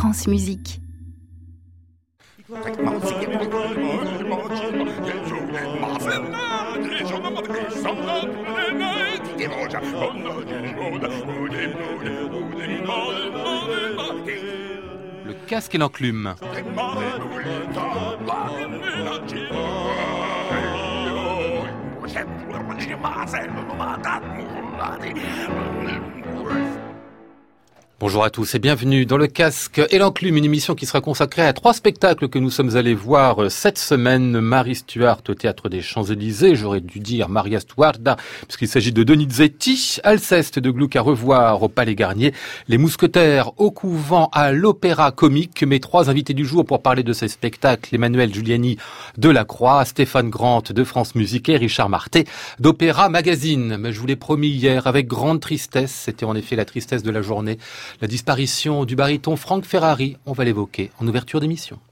France Musique. Le casque et l'enclume. Bonjour à tous et bienvenue dans Le Casque et l'Enclume, une émission qui sera consacrée à 3 spectacles que nous sommes allés voir cette semaine. Marie Stuart au Théâtre des Champs-Élysées, j'aurais dû dire Maria Stuarda, puisqu'il s'agit de Donizetti, Alceste de Gluck à revoir au Palais Garnier, Les Mousquetaires au Couvent à l'Opéra Comique. Mes 3 invités du jour pour parler de ces spectacles, Emmanuel Giuliani de La Croix, Stéphane Grant de France Musique et Richard Marté d'Opéra Magazine. Mais je vous l'ai promis hier avec grande tristesse, c'était en effet la tristesse de la journée, la disparition du baryton Franck Ferrari. On va l'évoquer en ouverture d'émission.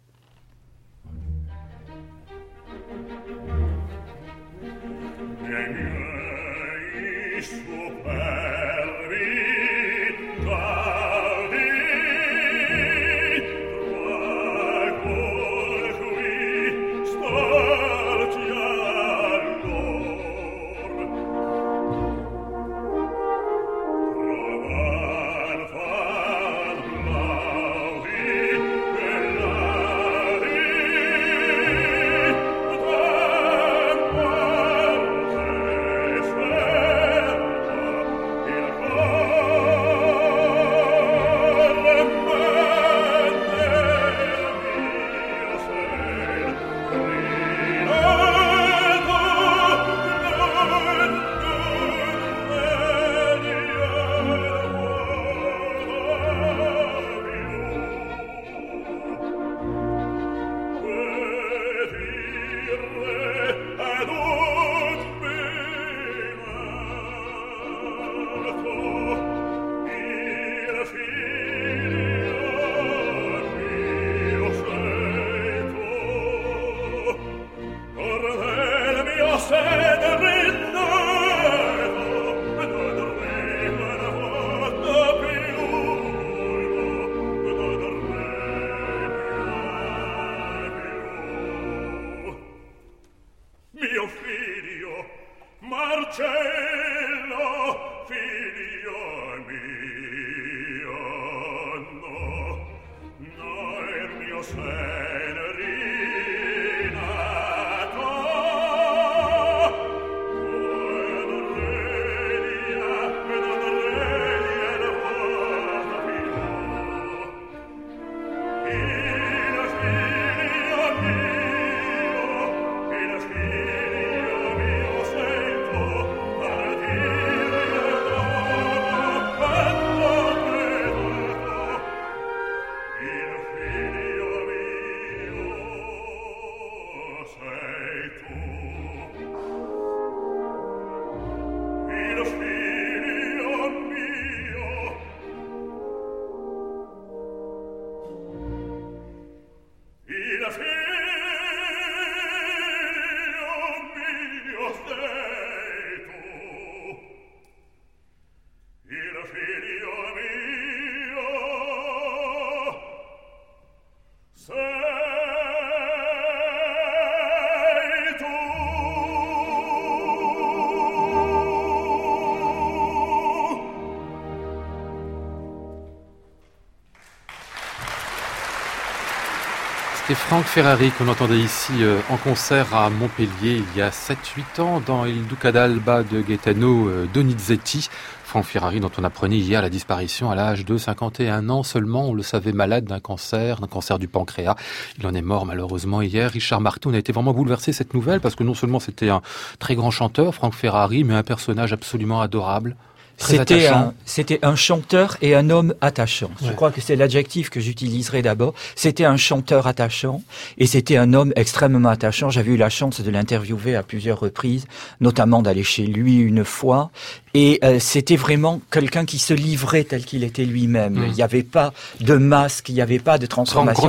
C'était Franck Ferrari qu'on entendait ici en concert à Montpellier il y a 7-8 ans dans Il Duca d'Alba de Gaetano Donizetti. Franck Ferrari dont on apprenait hier la disparition à l'âge de 51 ans seulement. On le savait malade d'un cancer du pancréas. Il en est mort malheureusement hier. Richard Marté, on a été vraiment bouleversé cette nouvelle parce que non seulement c'était un très grand chanteur, Franck Ferrari, mais un personnage absolument adorable. C'était un chanteur et un homme attachant. Je crois que c'est l'adjectif que j'utiliserai d'abord. C'était un chanteur attachant et c'était un homme extrêmement attachant. J'avais eu la chance de l'interviewer à plusieurs reprises, notamment d'aller chez lui une fois. Et c'était vraiment quelqu'un qui se livrait tel qu'il était lui-même. Il n'y avait pas de masque, il n'y avait pas de transformation.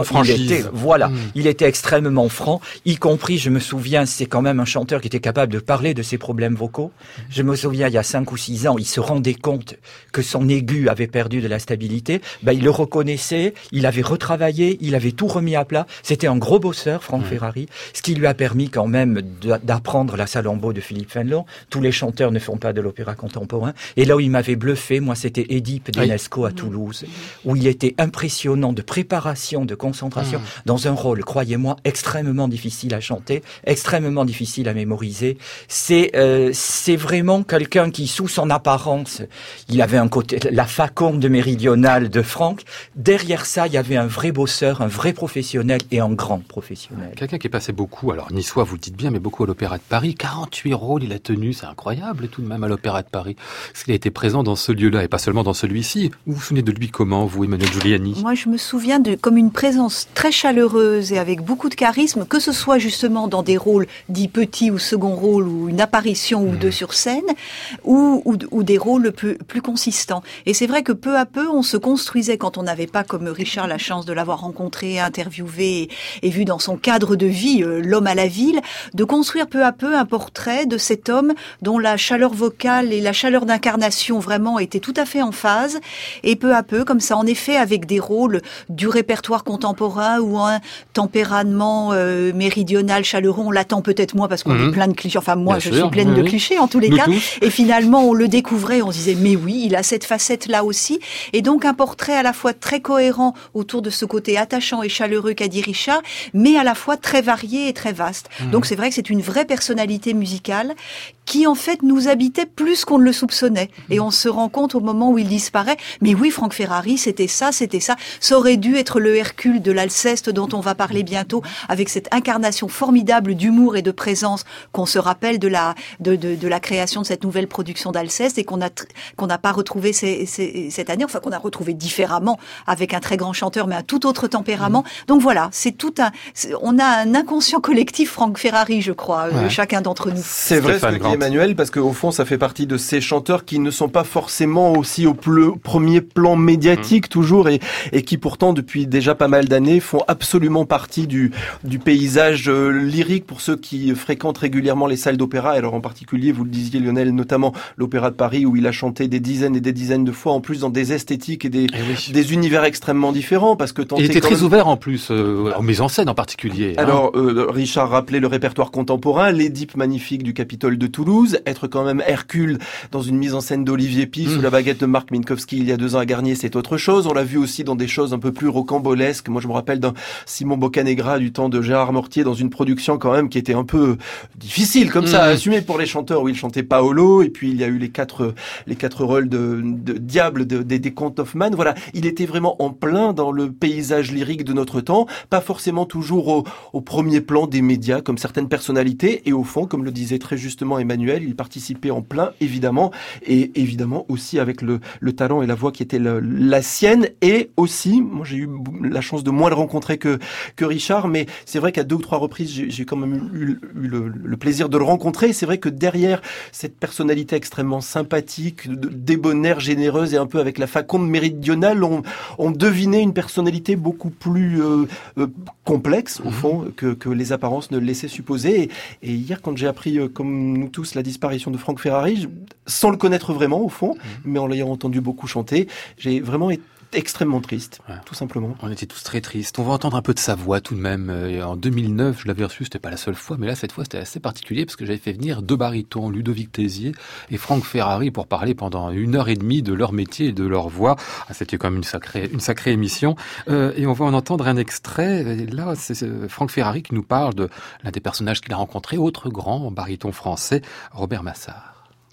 Il était extrêmement franc, y compris, je me souviens, c'est quand même un chanteur qui était capable de parler de ses problèmes vocaux. Je me souviens, il y a 5 ou 6 ans, il se rend rendait compte que son aigu avait perdu de la stabilité, il le reconnaissait, il avait retravaillé, il avait tout remis à plat. C'était un gros bosseur, Franck Ferrari, ce qui lui a permis quand même d'apprendre la Salammbô de Philippe Fénelon. Tous les chanteurs ne font pas de l'opéra contemporain. Et là où il m'avait bluffé, moi, c'était Édipe d'Ionesco à Toulouse, où il était impressionnant de préparation, de concentration, dans un rôle, croyez-moi, extrêmement difficile à chanter, extrêmement difficile à mémoriser. C'est vraiment quelqu'un qui, sous son apparence, il avait un côté, la faconde méridionale de Franck. Derrière ça, il y avait un vrai bosseur, un vrai professionnel et un grand professionnel. Quelqu'un qui est passé beaucoup, alors niçois, vous le dites bien, mais beaucoup à l'Opéra de Paris. 48 rôles il a tenu, c'est incroyable tout de même à l'Opéra de Paris. Parce qu'il a été présent dans ce lieu-là et pas seulement dans celui-ci. Vous vous souvenez de lui comment, vous, Emmanuelle Giuliani? Moi, je me souviens comme une présence très chaleureuse et avec beaucoup de charisme, que ce soit justement dans des rôles dits petits ou second rôle ou une apparition ou deux sur scène, ou des rôles plus consistants. Et c'est vrai que peu à peu, on se construisait quand on n'avait pas, comme Richard, la chance de l'avoir rencontré, interviewé et vu dans son cadre de vie, l'homme à la ville, de construire peu à peu un portrait de cet homme dont la chaleur vocale et la chaleur d'incarnation vraiment étaient tout à fait en phase. Et peu à peu, comme ça, en effet, avec des rôles du répertoire contemporain ou un tempérament méridional, chaleureux, on l'attend peut-être moins parce qu'on est plein de clichés. Enfin, moi, je suis pleine de clichés en tous les cas. Et finalement, on le découvrait, on se disait, mais oui, il a cette facette-là aussi. Et donc, un portrait à la fois très cohérent autour de ce côté attachant et chaleureux qu'a dit Richard, mais à la fois très varié et très vaste. Donc, c'est vrai que c'est une vraie personnalité musicale qui, en fait, nous habitait plus qu'on ne le soupçonnait. Et on se rend compte au moment où il disparaît, mais oui, Franck Ferrari, c'était ça. Ça aurait dû être le Hercule de l'Alceste dont on va parler bientôt, avec cette incarnation formidable d'humour et de présence qu'on se rappelle de la création de cette nouvelle production d'Alceste et qu'on n'a pas retrouvé cette année, enfin qu'on a retrouvé différemment avec un très grand chanteur, mais un tout autre tempérament. Donc voilà, on a un inconscient collectif Franck Ferrari, je crois, chacun d'entre nous. C'est vrai ce que dit Emmanuel, parce qu'au fond, ça fait partie de ces chanteurs qui ne sont pas forcément aussi au premier plan médiatique toujours et qui pourtant depuis déjà pas mal d'années font absolument partie du paysage lyrique pour ceux qui fréquentent régulièrement les salles d'opéra. Alors en particulier, vous le disiez Lionel, notamment l'Opéra de Paris où il a chanté des dizaines et des dizaines de fois, en plus dans des esthétiques et des univers extrêmement différents, parce que il était très ouvert en plus, en mise en scène en particulier. Alors Richard rappelait le répertoire contemporain, l'Édipe magnifique du Capitole de Toulouse, être quand même Hercule dans une mise en scène d'Olivier Py sous la baguette de Marc Minkowski il y a 2 ans à Garnier, c'est autre chose. On l'a vu aussi dans des choses un peu plus rocambolesques. Moi je me rappelle d'un Simon Boccanegra du temps de Gérard Mortier dans une production quand même qui était un peu difficile comme ça à assumer pour les chanteurs, où il chantait Paolo, et puis il y a eu les quatre rôles de diable des contes Hoffmann. Voilà, il était vraiment en plein dans le paysage lyrique de notre temps, pas forcément toujours au premier plan des médias comme certaines personnalités, et au fond, comme le disait très justement Emmanuel, il participait en plein évidemment, et évidemment aussi avec le talent et la voix qui était la sienne. Et aussi, moi j'ai eu la chance de moins le rencontrer que Richard, mais c'est vrai qu'à 2 ou 3 reprises j'ai quand même eu le plaisir de le rencontrer. Et c'est vrai que derrière cette personnalité extrêmement sympathique, débonnaire, généreuse et un peu avec la faconde méridionale, on devinait une personnalité beaucoup plus complexe au fond que les apparences ne le laissaient supposer. Et hier, quand j'ai appris comme nous tous la disparition de Franck Ferrari, sans le connaître vraiment au fond, mais en l'ayant entendu beaucoup chanter, j'ai vraiment été extrêmement triste, tout simplement. On était tous très tristes. On va entendre un peu de sa voix tout de même. En 2009, je l'avais reçu, c'était pas la seule fois, mais là, cette fois, c'était assez particulier parce que j'avais fait venir 2 barytons, Ludovic Tézier et Franck Ferrari, pour parler pendant 1h30 de leur métier et de leur voix. C'était quand même une sacrée émission. Et on va en entendre un extrait. Et là, c'est Franck Ferrari qui nous parle de l'un des personnages qu'il a rencontré, autre grand baryton français, Robert Massard.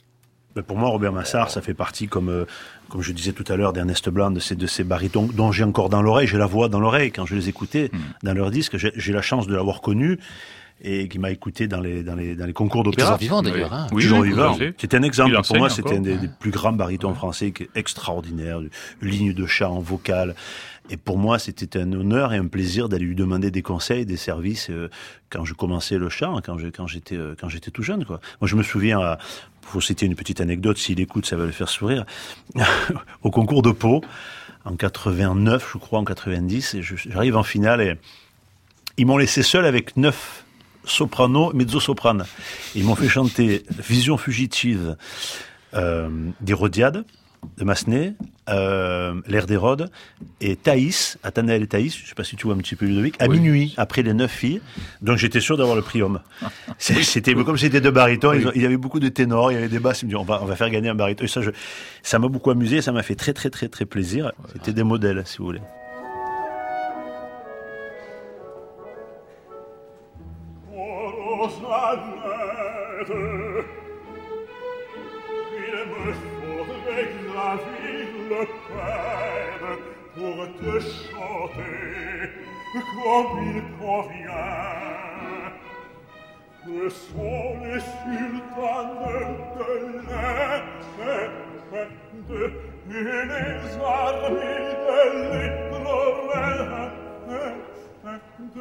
Pour moi, Robert Massard, ça fait partie, comme je disais tout à l'heure, d'Ernest Blanc, de ces barytons dont j'ai encore dans l'oreille, j'ai la voix dans l'oreille quand je les écoutais dans leurs disques. J'ai la chance de l'avoir connu et qui m'a écouté dans les concours d'opéra. Toujours vivant d'ailleurs. Hein. Oui, toujours vivant. C'était un exemple. Pour moi, c'était un des plus grands barytons français, qui est extraordinaire, ligne de chant vocale. Et pour moi, c'était un honneur et un plaisir d'aller lui demander des conseils, des services quand je commençais le chant, quand j'étais tout jeune, quoi. Moi, je me souviens, pour citer une petite anecdote, s'il écoute, ça va le faire sourire. Au concours de Pau, en 89, je crois, en 90, et j'arrive en finale et ils m'ont laissé seul avec 9 sopranos, mezzo-sopranes. Ils m'ont fait chanter Vision fugitive, d'Hérodiade, de Massenet, L'Air d'Hérode, et Thaïs, Athanaël et Thaïs, je ne sais pas si tu vois un petit peu Ludovic, à minuit, après les 9 filles. Donc j'étais sûr d'avoir le prix homme. C'était comme c'était deux barytons, il y avait beaucoup de ténors, il y avait des basses, ils me disaient on va faire gagner un baryton. Et ça m'a beaucoup amusé, ça m'a fait très très très très plaisir. C'était des modèles, si vous voulez. Pour te chanter comme il convient. Que sont les sultanes de l'Inde et les armées de l'Étrorinde.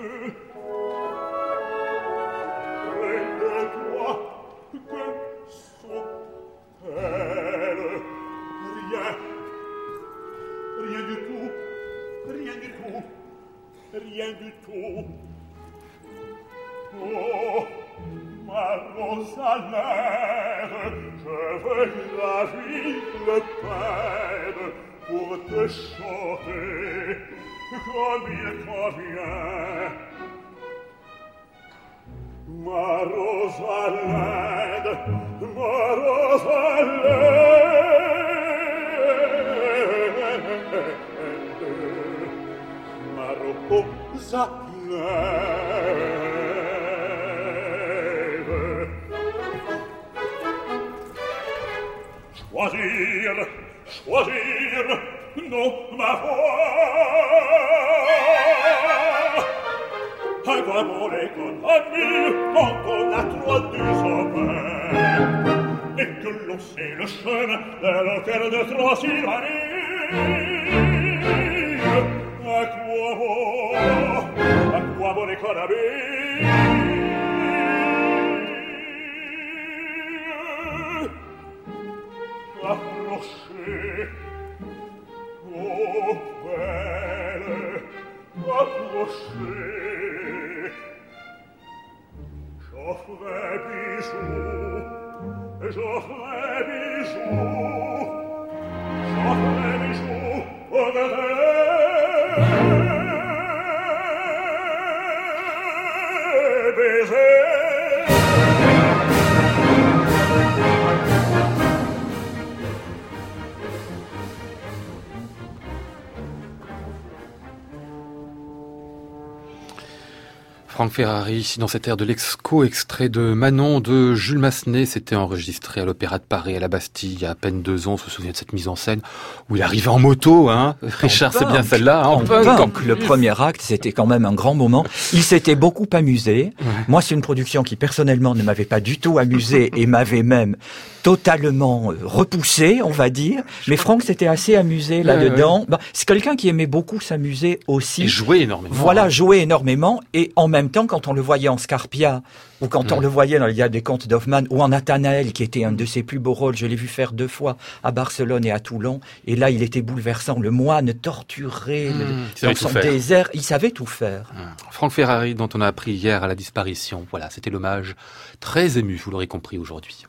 Et de toi, que sont-elles? Rien du tout, rien du tout, rien du tout. Oh, ma Rosalère, je veux la vie, le peine, pour te chanter comme il convient. Ma Rosalère, ma Rosalère. Rosa lève. Choisir, non, ma foi. À quoi bon les condamner quand on a trop d'usopins et que l'on sait le chemin de l'autel de Transylvanie? À quoi bon les condamner? Approchez, oh belle, approchez. J'offre bijoux, j'offre bijoux, oh baiser. Franck Ferrari, dans cette ère de l'Exco, extrait de Manon de Jules Massenet, c'était enregistré à l'Opéra de Paris, à la Bastille, il y a à peine 2 ans. On se souvient de cette mise en scène où il arrivait en moto, hein. Richard, c'est bien celle-là, hein. Le premier acte, c'était quand même un grand moment. Il s'était beaucoup amusé. Ouais. Moi, c'est une production qui, personnellement, ne m'avait pas du tout amusé et m'avait même totalement repoussé, on va dire. Mais Franck s'était assez amusé là-dedans. Ouais. Bah, c'est quelqu'un qui aimait beaucoup s'amuser aussi. Et jouer énormément. Voilà, jouer énormément. Et en même temps, quand on le voyait en Scarpia, ou quand on le voyait dans Il y a des contes d'Hoffmann, ou en Athanaël, qui était un de ses plus beaux rôles, je l'ai vu faire 2 fois à Barcelone et à Toulon, et là, il était bouleversant. Le moine torturé dans son désert, il savait tout faire. Franck Ferrari, dont on a appris hier à la disparition, voilà, c'était l'hommage très ému, vous l'aurez compris aujourd'hui.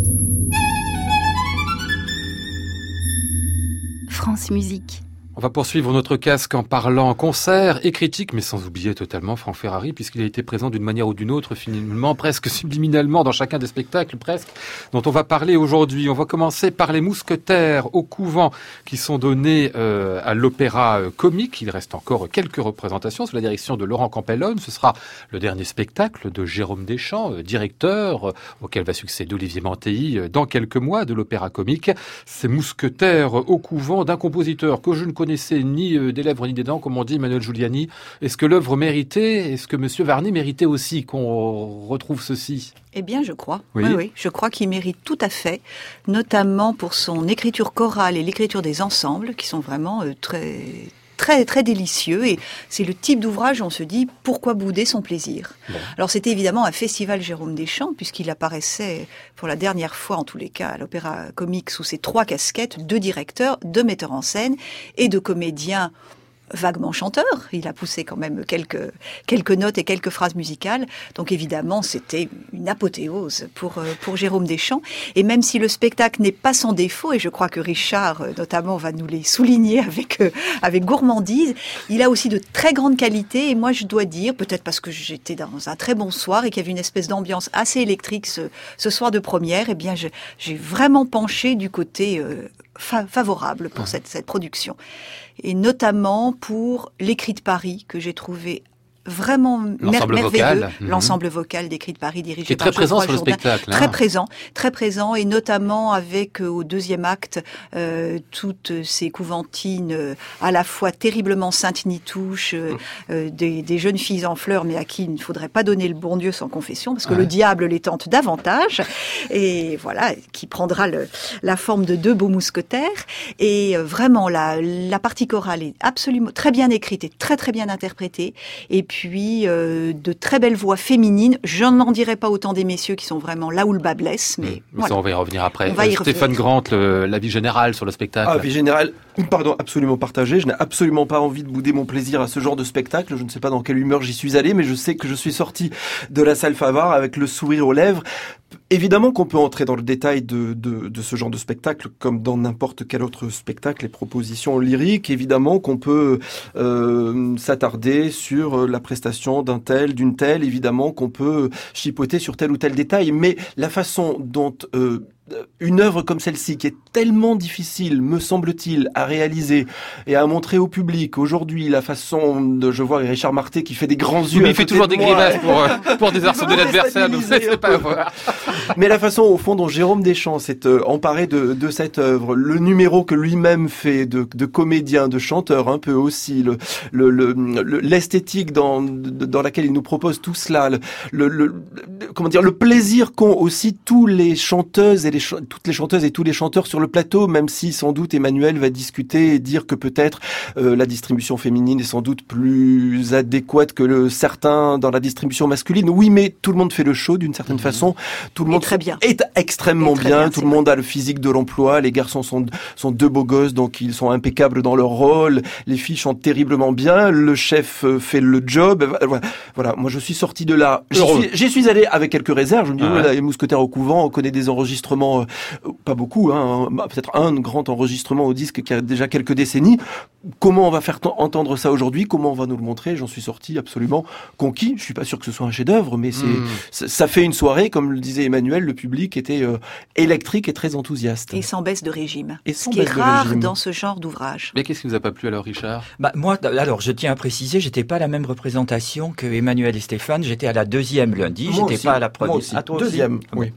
France Musique. On va poursuivre notre casque en parlant concert et critique, mais sans oublier totalement Franck Ferrari, puisqu'il a été présent d'une manière ou d'une autre, finalement, presque subliminalement, dans chacun des spectacles, presque, dont on va parler aujourd'hui. On va commencer par les Mousquetaires au Couvent, qui sont donnés à l'Opéra Comique. Il reste encore quelques représentations sous la direction de Laurent Campellone. Ce sera le dernier spectacle de Jérôme Deschamps, directeur, auquel va succéder Olivier Mantéi dans quelques mois de l'Opéra Comique. Ces Mousquetaires au Couvent d'un compositeur que je ne connaissais ni des lèvres ni des dents, comme on dit, Emmanuel Giuliani. Est-ce que l'œuvre méritait, est-ce que Monsieur Varny méritait aussi qu'on retrouve ceci? Eh bien, je crois. Oui, je crois qu'il mérite tout à fait, notamment pour son écriture chorale et l'écriture des ensembles, qui sont vraiment très délicieux, et c'est le type d'ouvrage où on se dit pourquoi bouder son plaisir. Bon. Alors c'était évidemment un festival Jérôme Deschamps, puisqu'il apparaissait pour la dernière fois, en tous les cas, à l'Opéra Comique sous ses 3 casquettes de directeur, de metteur en scène et de comédien vaguement chanteur. Il a poussé quand même quelques notes et quelques phrases musicales. Donc évidemment, c'était une apothéose pour Jérôme Deschamps. Et même si le spectacle n'est pas sans défaut, et je crois que Richard notamment va nous les souligner avec gourmandise, il a aussi de très grandes qualités. Et moi, je dois dire, peut-être parce que j'étais dans un très bon soir et qu'il y avait une espèce d'ambiance assez électrique ce soir de première, eh bien, j'ai vraiment penché du côté favorable pour cette production. Et notamment pour Les Cris de Paris, que j'ai trouvé vraiment merveilleux. L'ensemble vocal des Cris de Paris dirigé par Geoffroy Jourdain. Très présent sur le spectacle. Très présent, et notamment avec au deuxième acte toutes ces couventines à la fois terriblement sainte-nitouches, des jeunes filles en fleurs, mais à qui il ne faudrait pas donner le bon Dieu sans confession, parce que le diable les tente davantage, et voilà, qui prendra la forme de 2 beaux mousquetaires. Et vraiment la partie chorale est absolument très bien écrite et très très bien interprétée. Et puis de très belles voix féminines. Je n'en dirai pas autant des messieurs qui sont vraiment là où le bas blesse, mais voilà. Ça, on va y revenir après. Stéphane Grant, l'avis général sur le spectacle. Avis général, absolument partagé. Je n'ai absolument pas envie de bouder mon plaisir à ce genre de spectacle. Je ne sais pas dans quelle humeur j'y suis allé, mais je sais que je suis sorti de la salle Favart avec le sourire aux lèvres. Évidemment qu'on peut entrer dans le détail de ce genre de spectacle, comme dans n'importe quel autre spectacle, les propositions lyriques. Évidemment qu'on peut s'attarder sur la prestation d'un tel, d'une telle. Évidemment qu'on peut chipoter sur tel ou tel détail. Mais la façon dont une œuvre comme celle-ci, qui est tellement difficile, me semble-t-il, à réaliser et à montrer au public, aujourd'hui, la façon de, je vois Richard Marté qui fait des grands yeux. Mais il fait toujours des grimaces pour désarçonner l'adversaire, donc c'est pas à voir. Mais la façon, au fond, dont Jérôme Deschamps s'est emparé de cette œuvre, le numéro que lui-même fait de comédien, de chanteur, un peu aussi, l'esthétique dans laquelle il nous propose tout cela, le plaisir qu'ont aussi tous les chanteuses et toutes les chanteuses et tous les chanteurs sur le plateau, même si sans doute Emmanuel va discuter et dire que peut-être la distribution féminine est sans doute plus adéquate que certains dans la distribution masculine. Oui, mais tout le monde fait le show d'une certaine façon. Tout le monde est extrêmement bien. Tout le monde a le physique de l'emploi. Les garçons sont 2 beaux gosses, donc ils sont impeccables dans leur rôle. Les filles chantent terriblement bien. Le chef fait le job. Voilà. Moi, je suis sorti de là. J'y suis allé avec quelques réserves. Je me dis, les mousquetaires au couvent, on connaît des enregistrements, pas beaucoup, peut-être un grand enregistrement au disque qui a déjà quelques décennies. Comment on va faire entendre ça aujourd'hui? Comment on va nous le montrer? J'en suis sorti absolument conquis. Je suis pas sûr que ce soit un chef-d'œuvre, mais ça fait une soirée, comme le disait Emmanuel, le public était électrique et très enthousiaste. Et sans baisse de régime. Ce qui est rare dans ce genre d'ouvrage. Mais qu'est-ce qui vous a pas plu alors, Richard? Moi, alors, je tiens à préciser, j'étais pas à la même représentation que Emmanuel et Stéphane. J'étais à la 2e lundi. J'étais pas à la première. Moi aussi. Deuxième. Oui.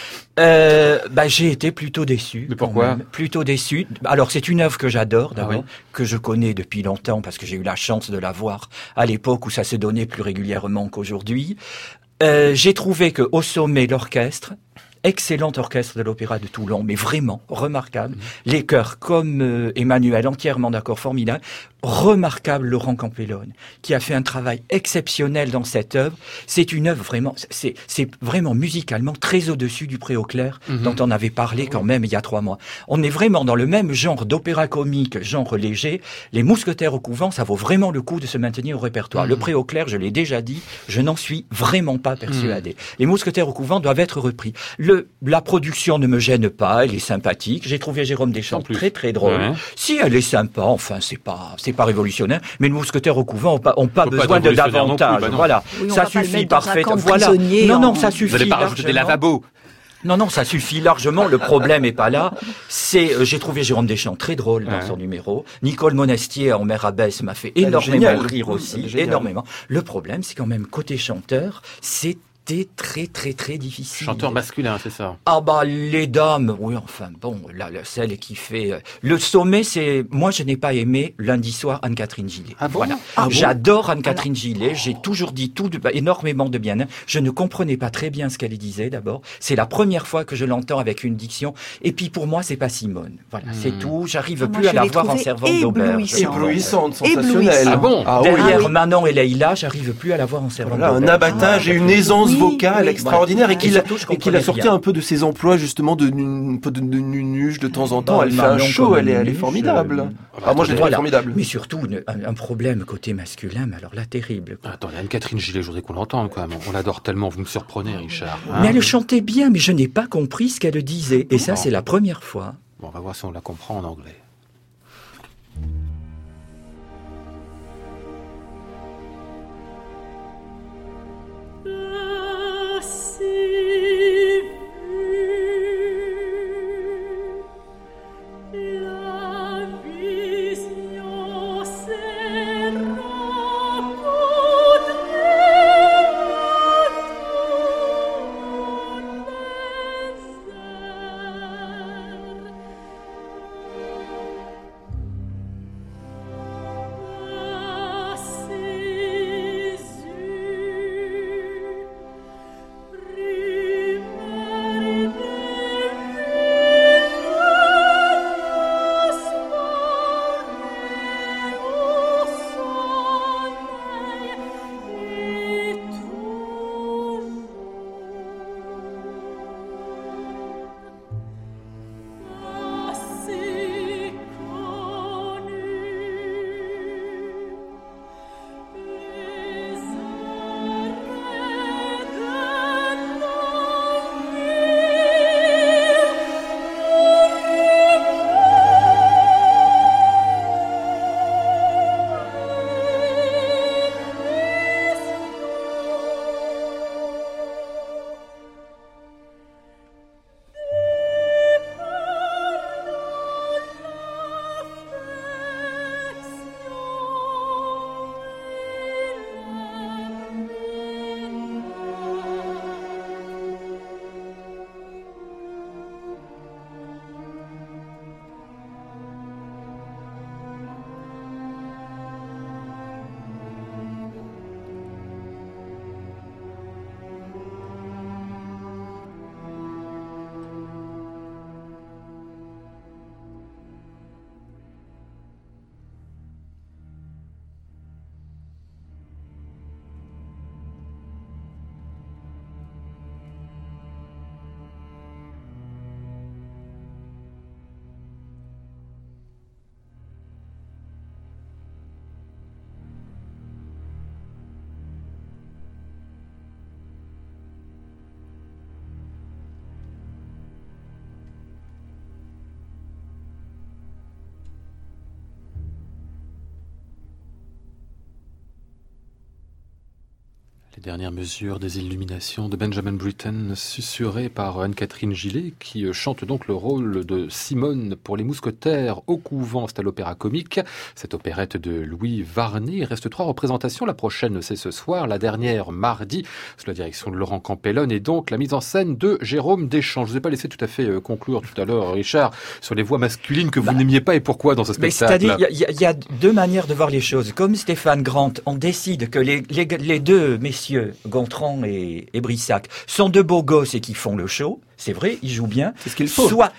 J'ai été plutôt déçu. Mais pourquoi? Plutôt déçu. Alors, c'est une œuvre que j'adore, d'abord, que je connais depuis longtemps, parce que j'ai eu la chance de la voir à l'époque où ça se donnait plus régulièrement qu'aujourd'hui. J'ai trouvé que au sommet, l'orchestre, excellent orchestre de l'Opéra de Toulon, mais vraiment remarquable. Les chœurs, comme Emmanuel, entièrement d'accord, formidable. Remarquable Laurent Campellone, qui a fait un travail exceptionnel dans cette œuvre. C'est une œuvre vraiment, c'est vraiment musicalement très au-dessus du Pré-au-Clair, dont on avait parlé quand même il y a 3 mois. On est vraiment dans le même genre d'opéra comique, genre léger. Les Mousquetaires au couvent, ça vaut vraiment le coup de se maintenir au répertoire. Le Pré-au-Clair, je l'ai déjà dit, je n'en suis vraiment pas persuadé. Les Mousquetaires au couvent doivent être repris. La production ne me gêne pas, elle est sympathique. J'ai trouvé Jérôme Deschamps très très drôle. Si elle est sympa, enfin c'est pas révolutionnaire, mais les Mousquetaires au couvent ont pas besoin de davantage. Voilà, oui, ça suffit parfaitement. Voilà. Non, ça suffit. Vous n'allez pas rajouter des lavabos. Non, ça suffit largement. Le problème est pas là. J'ai trouvé Jérôme Deschamps très drôle dans son numéro. Nicole Monastier en Mère Abbesse m'a fait énormément rire aussi, énormément. Le problème, c'est quand même côté chanteur, c'était très très très difficile. Chanteur masculin, c'est ça? Les dames, oui, enfin bon, là, celle qui fait le sommet, c'est moi je n'ai pas aimé Lundi soir Anne-Catherine Gillet. Voilà. J'adore Anne-Catherine Gillet. J'ai toujours dit énormément de bien. Je ne comprenais pas très bien ce qu'elle disait d'abord. C'est la première fois que je l'entends avec une diction. Et puis pour moi, c'est pas Simone. Voilà, c'est tout. J'arrive plus à la voir en servante d'auberge. Éblouissante, sensationnelle. Derrière Manon et Leïla, j'arrive plus à la voir en servante d'auberge. Un abattage et une aisance vocale extraordinaire, et qu'il a sorti bien. un peu de ses emplois justement de nunuche de temps en temps. Elle fait un show, elle est formidable. Moi je l'ai trouvé formidable. Mais surtout un problème côté masculin, mais alors là terrible. Attends, Anne-Catherine Gillet, je voudrais qu'on l'entende quand même. On l'adore tellement, vous me surprenez, Richard. Mais elle chantait bien, mais je n'ai pas compris ce qu'elle disait. Et ça, c'est la première fois. Bon, on va voir si on la comprend en anglais. Les dernières mesures des illuminations de Benjamin Britten, susurrées par Anne-Catherine Gillet, qui chante donc le rôle de Simone pour les Mousquetaires au couvent. C'est à l'Opéra Comique. Cette opérette de Louis Varnet. Il reste 3 représentations. La prochaine, c'est ce soir. La dernière, mardi, sous la direction de Laurent Campellone, et donc la mise en scène de Jérôme Deschamps. Je ne vous ai pas laissé tout à fait conclure tout à l'heure, Richard, sur les voix masculines que vous n'aimiez pas et pourquoi dans ce spectacle. C'est-à-dire, il y a 2 manières de voir les choses. Comme Stéphane Grant, on décide que les 2 messieurs, Gontran et Brissac, sont 2 beaux gosses et qui font le show. C'est vrai, ils jouent bien. C'est ce qu'il faut. Soit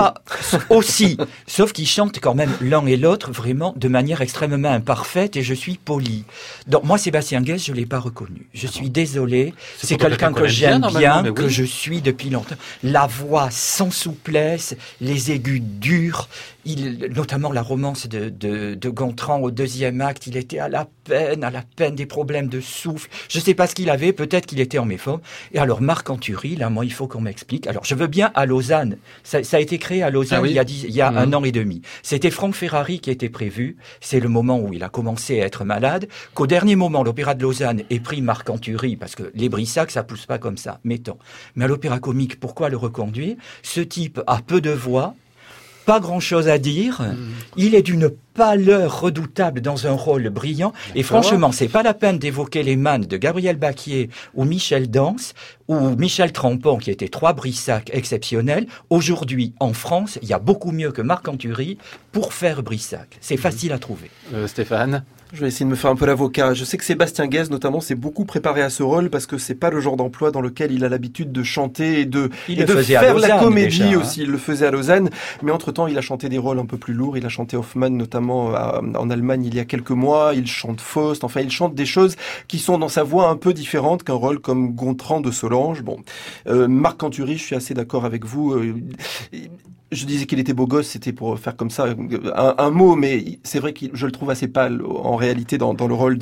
aussi. Sauf qu'ils chantent quand même l'un et l'autre vraiment de manière extrêmement imparfaite, et je suis poli. Donc moi, Sébastien Guès, je l'ai pas reconnu. Je suis désolé. C'est quelqu'un que j'aime bien, que je suis depuis longtemps. La voix sans souplesse, les aigus durs. Notamment la romance de Gontran au 2e acte, il était à la peine, des problèmes de souffle. Je sais pas ce qu'il avait, peut-être qu'il était en méforme. Et alors Marc Anturi, là, moi, il faut qu'on m'explique. Alors, je veux bien à Lausanne. Ça a été créé à Lausanne il y a 1 an et demi. C'était Franck Ferrari qui était prévu. C'est le moment où il a commencé à être malade. Qu'au dernier moment, l'Opéra de Lausanne ait pris Marc Anturi, parce que les Brissac, ça pousse pas comme ça, mettons. Mais à l'Opéra Comique, pourquoi le reconduire? Ce type a peu de voix, pas grand-chose à dire. Il est d'une pâleur redoutable dans un rôle brillant. Et franchement, c'est pas la peine d'évoquer les mannes de Gabriel Baquier ou Michel Dance ou Michel Trampon, qui étaient 3 Brissac exceptionnels. Aujourd'hui, en France, il y a beaucoup mieux que Marc Anturi pour faire Brissac. C'est facile à trouver. Stéphane? Je vais essayer de me faire un peu l'avocat. Je sais que Sébastien Guès, notamment, s'est beaucoup préparé à ce rôle parce que c'est pas le genre d'emploi dans lequel il a l'habitude de chanter et de faire la comédie déjà, aussi. Il le faisait à Lausanne. Mais entre-temps, il a chanté des rôles un peu plus lourds. Il a chanté Hoffmann, notamment, notamment en Allemagne il y a quelques mois. Il chante Faust. Enfin, il chante des choses qui sont dans sa voix un peu différentes qu'un rôle comme Gontran de Solange. Bon, Marc Canturi, je suis assez d'accord avec vous. Je disais qu'il était beau gosse, c'était pour faire comme ça un mot, mais c'est vrai que je le trouve assez pâle en réalité dans le rôle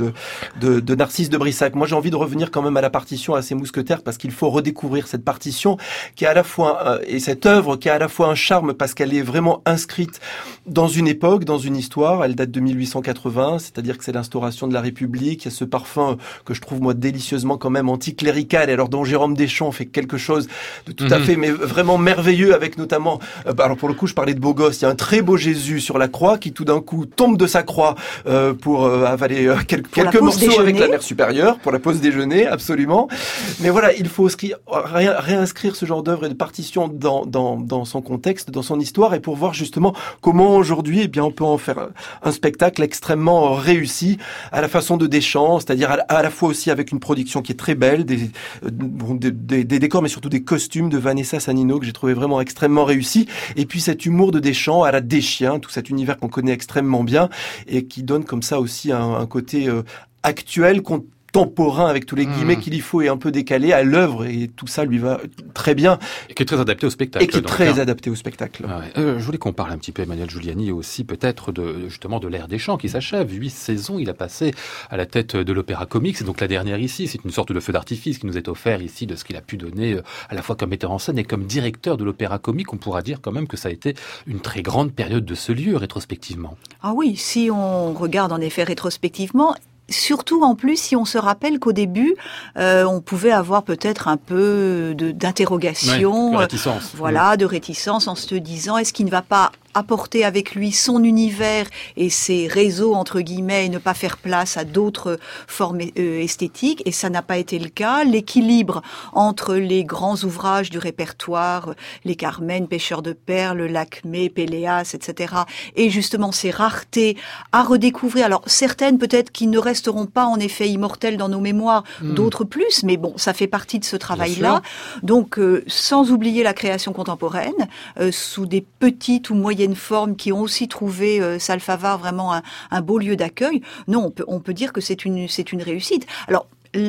de Narcisse de Brissac. Moi, j'ai envie de revenir quand même à la partition, à ces mousquetaires, parce qu'il faut redécouvrir cette partition qui est à la fois et cette œuvre qui a à la fois un charme parce qu'elle est vraiment inscrite dans une époque, dans une histoire. Elle date de 1880, c'est-à-dire que c'est l'instauration de la République. Il y a ce parfum que je trouve moi délicieusement quand même anticlérical, et alors dont Jérôme Deschamps fait quelque chose de tout à fait, mais vraiment merveilleux, avec notamment alors pour le coup, je parlais de beau gosse. Il y a un très beau Jésus sur la croix qui tout d'un coup tombe de sa croix pour avaler quelques morceaux déjeuner. Avec la mère supérieure pour la pause déjeuner, absolument. Mais voilà, il faut réinscrire ce genre d'œuvre et de partition dans son contexte, dans son histoire, et pour voir justement comment aujourd'hui, eh bien, on peut en faire un spectacle extrêmement réussi à la façon de Deschamps, c'est-à-dire à la fois aussi avec une production qui est très belle, des décors, mais surtout des costumes de Vanessa Sanino que j'ai trouvé vraiment extrêmement réussi. Et puis cet humour de Deschamps à la Deschien, tout cet univers qu'on connaît extrêmement bien et qui donne comme ça aussi un côté actuel, contemporain avec tous les guillemets qu'il y faut et un peu décalé à l'œuvre, et tout ça lui va très bien. Et qui est très adapté au spectacle. Et qui est très adapté au spectacle. Ah ouais. Je voulais qu'on parle un petit peu, Emmanuel Giuliani, aussi peut-être justement de l'ère Deschamps qui s'achève. 8 saisons, il a passé à la tête de l'Opéra Comique. C'est donc la dernière ici. C'est une sorte de feu d'artifice qui nous est offert ici de ce qu'il a pu donner à la fois comme metteur en scène et comme directeur de l'Opéra Comique. On pourra dire quand même que ça a été une très grande période de ce lieu rétrospectivement. Ah oui, si on regarde en effet rétrospectivement, surtout en plus si on se rappelle qu'au début on pouvait avoir peut-être un peu d'interrogation, de réticence. Voilà, de réticence en se disant est-ce qu'il ne va pas apporter avec lui son univers et ses réseaux entre guillemets et ne pas faire place à d'autres formes esthétiques, et ça n'a pas été le cas. L'équilibre entre les grands ouvrages du répertoire, les Carmen, Pêcheurs de perles, Lacmé, Péléas, etc., et justement ces raretés à redécouvrir. Alors certaines peut-être qui ne resteront pas en effet immortelles dans nos mémoires, d'autres plus, mais bon, ça fait partie de ce travail-là. Donc sans oublier la création contemporaine, sous des petites ou moyennes formes qui ont aussi trouvé Salfavar vraiment un beau lieu d'accueil. Non, on peut dire que c'est une réussite. Alors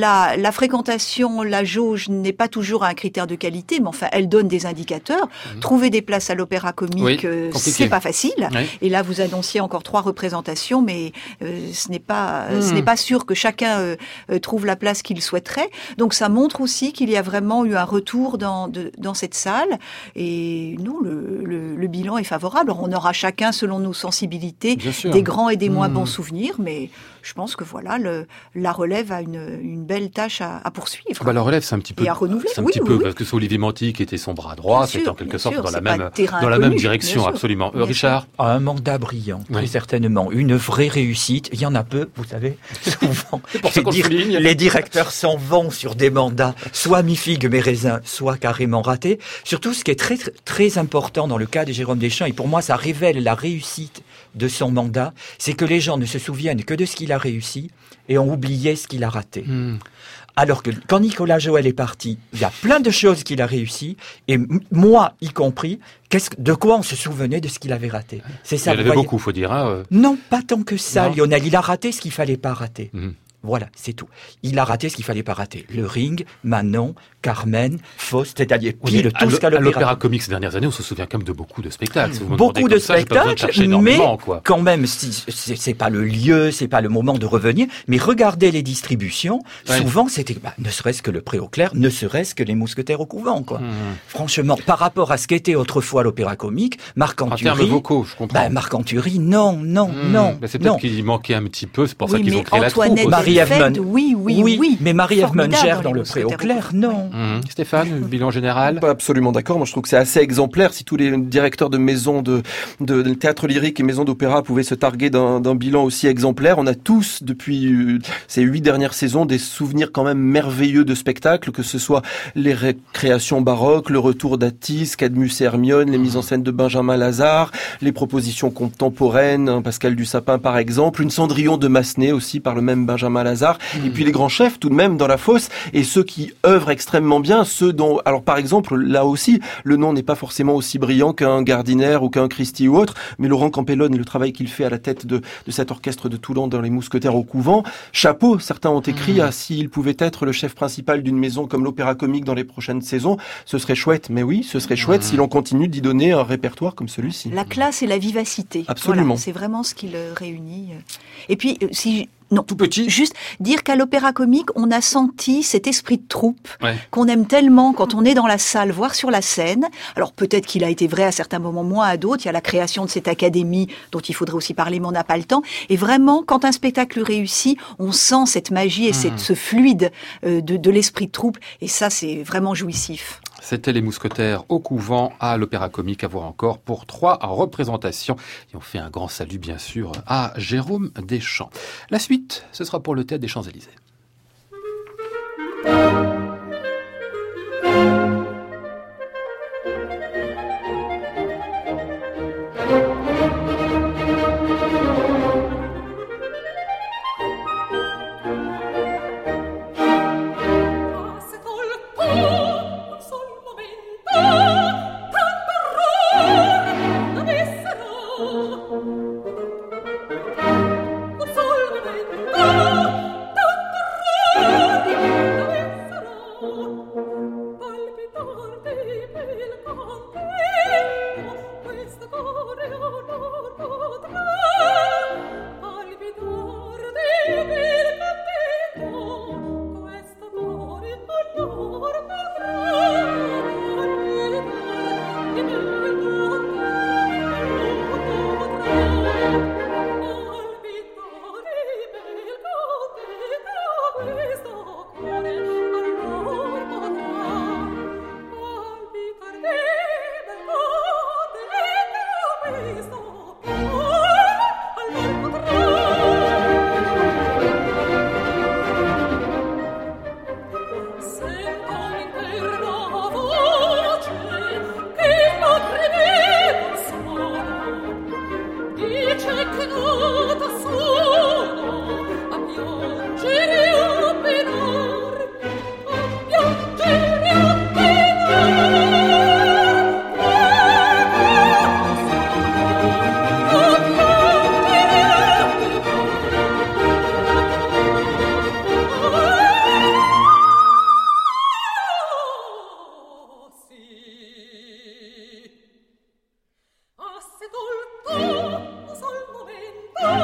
la fréquentation, la jauge n'est pas toujours un critère de qualité, mais enfin, elle donne des indicateurs. Trouver des places à l'Opéra Comique, c'est pas facile. Oui. Et là, vous annonciez encore 3 représentations, mais ce n'est pas sûr que chacun trouve la place qu'il souhaiterait. Donc, ça montre aussi qu'il y a vraiment eu un retour dans cette salle. Et non, le bilan est favorable. Alors, on aura chacun, selon nos sensibilités, des grands et des moins bons souvenirs, mais je pense que voilà, la relève a une belle tâche à poursuivre. La relève, c'est un petit peu, et à renouveler. Parce que c'est Olivier Manty qui était son bras droit, c'est en quelque sorte dans la même direction, absolument. Richard, un mandat brillant, très certainement, une vraie réussite. Il y en a peu, vous savez. Souvent, les directeurs s'en vont sur des mandats, soit mi-figue mi-raisin, soit carrément ratés. Surtout, ce qui est très très important dans le cas de Jérôme Deschamps, et pour moi, ça révèle la réussite de son mandat, c'est que les gens ne se souviennent que de ce qu'il a réussi et ont oublié ce qu'il a raté. Alors que quand Nicolas Joël est parti, il y a plein de choses qu'il a réussi, et moi y compris, de quoi on se souvenait de ce qu'il avait raté. C'est ça. Il y en avait beaucoup, faut dire. Non, pas tant que ça, non. Lionel. Il a raté ce qu'il fallait pas rater. Voilà, c'est tout. Il a raté ce qu'il fallait pas rater. Le Ring, Manon, Carmen, Faust, c'est-à-dire pile tout ce qu'à l'Opéra Comique ces dernières années, on se souvient quand même de beaucoup de spectacles. Beaucoup de spectacles, mais quand même, c'est pas le lieu, c'est pas le moment de revenir. Mais regardez les distributions. Souvent, c'était ne serait-ce que le Pré aux Clercs, ne serait-ce que les Mousquetaires au couvent, quoi. Franchement, par rapport à ce qu'était autrefois l'Opéra Comique, Marc Anturi. En termes vocaux, je comprends. Marc Anturi, non. C'est peut-être qu'il y manquait un petit peu. C'est pour ça qu'ils ont créé la troupe. Marie-Ève oui. Mais Marie-Ève Muncher dans le Pré aux Clercs, non. Stéphane, bilan général? Pas absolument d'accord. Moi, je trouve que c'est assez exemplaire. Si tous les directeurs de maisons de théâtre lyrique et maisons d'opéra pouvaient se targuer d'un bilan aussi exemplaire, on a tous, depuis ces 8 dernières saisons, des souvenirs quand même merveilleux de spectacles, que ce soit les créations baroques, le retour d'Atis, Cadmus et Hermione, les mises en scène de Benjamin Lazare, les propositions contemporaines, Pascal Dussapin par exemple, une Cendrillon de Massenet aussi par le même Benjamin Saint-Lazare, et puis les grands chefs tout de même dans la fosse, et ceux qui œuvrent extrêmement bien, ceux dont, alors par exemple, là aussi, le nom n'est pas forcément aussi brillant qu'un Gardiner ou qu'un Christie ou autre, mais Laurent Campellone et le travail qu'il fait à la tête de cet orchestre de Toulon dans les Mousquetaires au Couvent, chapeau, certains ont écrit à s'il pouvait être le chef principal d'une maison comme l'Opéra Comique dans les prochaines saisons, ce serait chouette, mais oui, ce serait chouette si l'on continue d'y donner un répertoire comme celui-ci. La classe et la vivacité. Absolument. Voilà, c'est vraiment ce qui le réunit. Et puis, non, tout petit. Juste dire qu'à l'Opéra Comique, on a senti cet esprit de troupe qu'on aime tellement quand on est dans la salle, voire sur la scène. Alors peut-être qu'il a été vrai à certains moments, moins à d'autres. Il y a la création de cette académie dont il faudrait aussi parler, mais on n'a pas le temps. Et vraiment, quand un spectacle réussit, on sent cette magie et ce fluide de l'esprit de troupe. Et ça, c'est vraiment jouissif. C'était les Mousquetaires au Couvent à l'Opéra Comique, à voir encore pour 3 représentations. Et on fait un grand salut, bien sûr, à Jérôme Deschamps. La suite, ce sera pour le Théâtre des Champs-Élysées. Sol momento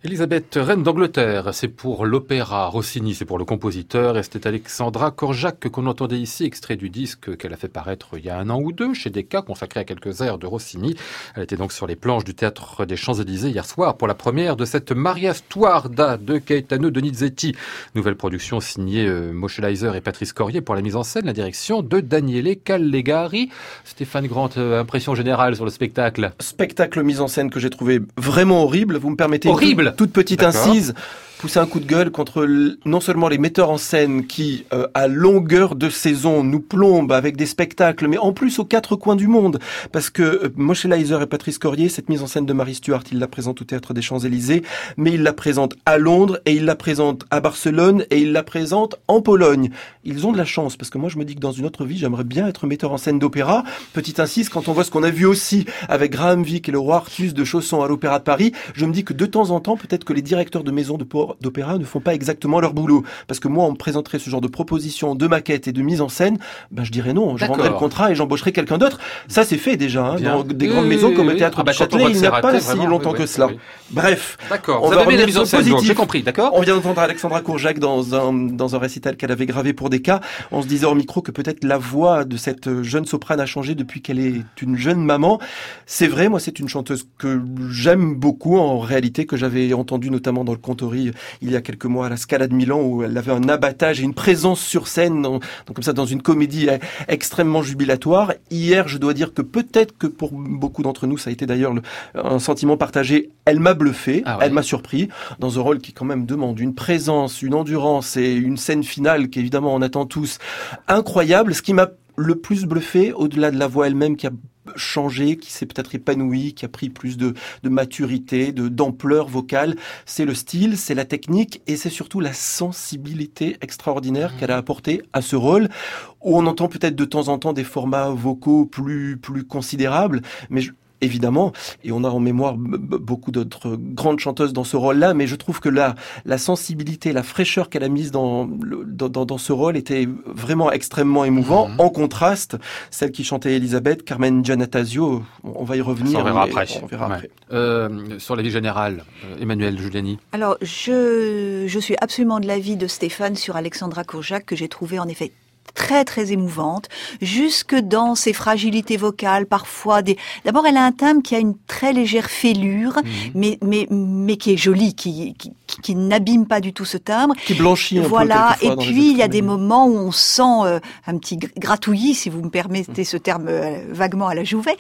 Elisabeth, reine d'Angleterre, c'est pour l'opéra. Rossini, c'est pour le compositeur. Et c'était Alexandra Korjak qu'on entendait ici, extrait du disque qu'elle a fait paraître il y a 1 an ou 2 chez Decca, consacré à quelques airs de Rossini. Elle était donc sur les planches du Théâtre des Champs-Élysées hier soir pour la première de cette Maria Stuarda de Gaetano Donizetti. Nouvelle production signée Moshe Leiser et Patrice Corrier pour la mise en scène, la direction de Daniele Callegari. Stéphane Grant, impression générale sur le spectacle. Spectacle mise en scène que j'ai trouvé vraiment horrible. Vous me permettez horrible. Toute petite incise, pousser un coup de gueule contre non seulement les metteurs en scène qui, à longueur de saison, nous plombent avec des spectacles, mais en plus aux 4 coins du monde. Parce que Moshe Leiser et Patrice Corrier, cette mise en scène de Mary Stuart, ils la présentent au Théâtre des Champs-Élysées, mais ils la présentent à Londres, et ils la présentent à Barcelone, et ils la présentent en Pologne. Ils ont de la chance, parce que moi je me dis que dans une autre vie, j'aimerais bien être metteur en scène d'opéra. Petite incise, quand on voit ce qu'on a vu aussi avec Graham Vick et le roi Artus de Chausson à l'Opéra de Paris, je me dis que de temps en temps, peut-être que les directeurs de maisons d'opéra ne font pas exactement leur boulot. Parce que moi, on me présenterait ce genre de propositions, de maquettes et de mise en scène, ben je dirais non, je rendrais le contrat et j'embaucherai quelqu'un d'autre. Ça, c'est fait déjà, hein, dans des grandes maisons comme le Théâtre du Châtelet, il n'y a pas si longtemps que cela. Bref. D'accord. On va revenir la mise en scène, j'ai compris, d'accord. On vient d'entendre Alexandra Korjak dans un récital qu'elle avait gravé pour Decca. On se disait hors micro que peut-être la voix de cette jeune soprane a changé depuis qu'elle est une jeune maman. C'est vrai, moi, c'est une chanteuse que j'aime beaucoup, en réalité, que j'avais entendue notamment dans le Contori il y a quelques mois à la Scala de Milan, où elle avait un abattage et une présence sur scène, donc comme ça, dans une comédie extrêmement jubilatoire. Hier, je dois dire que peut-être que pour beaucoup d'entre nous, ça a été d'ailleurs un sentiment partagé. Elle m'a bluffé, elle m'a surpris, dans un rôle qui quand même demande une présence, une endurance et une scène finale qu'évidemment on attend tous, incroyable. Ce qui m'a le plus bluffé, au-delà de la voix elle-même qui a changé, qui s'est peut-être épanoui, qui a pris plus de maturité, d'ampleur vocale, c'est le style, c'est la technique et c'est surtout la sensibilité extraordinaire qu'elle a apportée à ce rôle, où on entend peut-être de temps en temps des formats vocaux plus considérables, mais évidemment, et on a en mémoire beaucoup d'autres grandes chanteuses dans ce rôle-là, mais je trouve que la sensibilité, la fraîcheur qu'elle a mise dans ce rôle était vraiment extrêmement émouvant. En contraste, celle qui chantait Elisabeth, Carmen Giannattasio, on va y revenir. On verra après. Sur la vie générale, Emmanuelle Giuliani. Alors, je suis absolument de l'avis de Stéphane sur Alexandra Korjak, que j'ai trouvé en effet très très émouvante, jusque dans ses fragilités vocales, parfois d'abord elle a un timbre qui a une très légère fêlure, mais qui est joli, qui n'abîme pas du tout ce timbre, qui blanchit un peu. Voilà, et puis il y a des moments où on sent un petit gratouillis, si vous me permettez ce terme vaguement à la Jouvet,